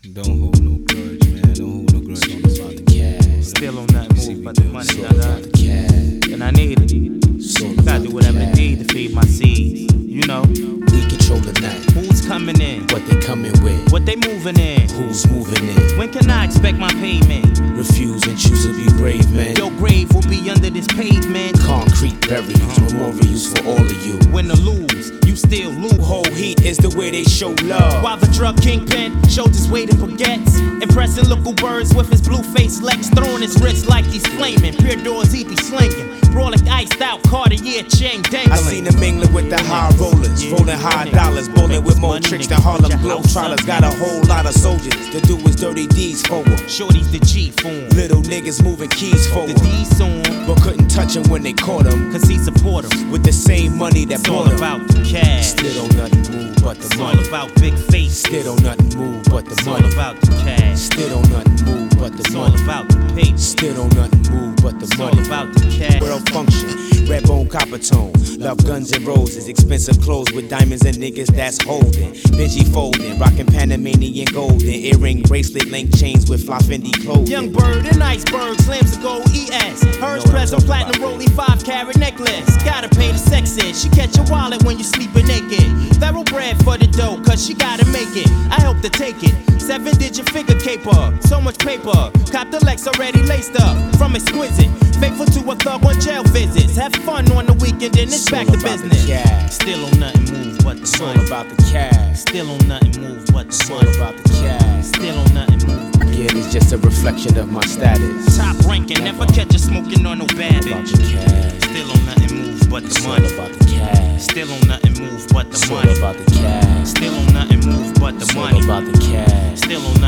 Don't hold no grudge, man. Don't hold no grudge. It's all about the cash. Still on nothing more but the money, it's all about the cash. and I need it. Gotta do whatever it need to feed my seeds. You know, We control the night. who's coming in? What they coming with? What they moving in? Who's moving in? When can I expect my payment? Refuse and choose to be brave, man. Your grave will be under this pavement. Concrete burials, memorials for all of you. Win or lose, you still lose. Whole heat is the way they show love. While the drug kingpin shows his weight in baguettes, impressing local birds with his blue face Lex, throwing his wrists like he's flaming. Pure doors he be slinging, brawling iced out Cartier chain dangling. I seen them mingling with the high rollers, rolling high dollars, bowling with more tricks than Harlem Globetrotters. Got a whole lot of soldiers to do his dirty deeds for 'em. Shorty's the G form, Little niggas moving keys the forward, D's on, but couldn't touch him when they caught him. cause he support 'em. With the same money that It's all bought him. about the cash. Still don't nothing move but the It's all money. about big face. Still don't nothing move but the It's all money. about the cash. Still don't nothing move but the It's all money. about the paper. Still don't nothing move but the It's all money. about the cash. World function, red bone copper tone. Love guns and roses, expensive clothes with diamonds and niggas that's holding. Benji folding, rocking Panamanian golden. Earring, bracelet, link chains with fly Fendi clothing. Young bird and iceberg, slams a gold ES. Hers Know what present I'm talking platinum about, rolling 5-carat necklace. Gotta pay the sex ed. She catch your wallet when you sleeping naked. Thoroughbred for the dough, cause she gotta make it. I help to take it. 7-digit figure caper, so much paper. Cop the Lex already laced up from exquisite. Faithful to a thug on jail visits. Have fun on the weekend, then it's back to business. Still on nothing move but the It's all money. about the cash. Still on nothing move but the It's all money. about the cash. Still on nothing move. Yeah, it's just a reflection of my status. Top ranking, never catch you smoking on no bad About bitch. the cash. Still on nothing move but the It's all money. about the cash. Still on nothing move but the It's all money. about the cash. Still on nothing move but the It's all money. about the cash. Still on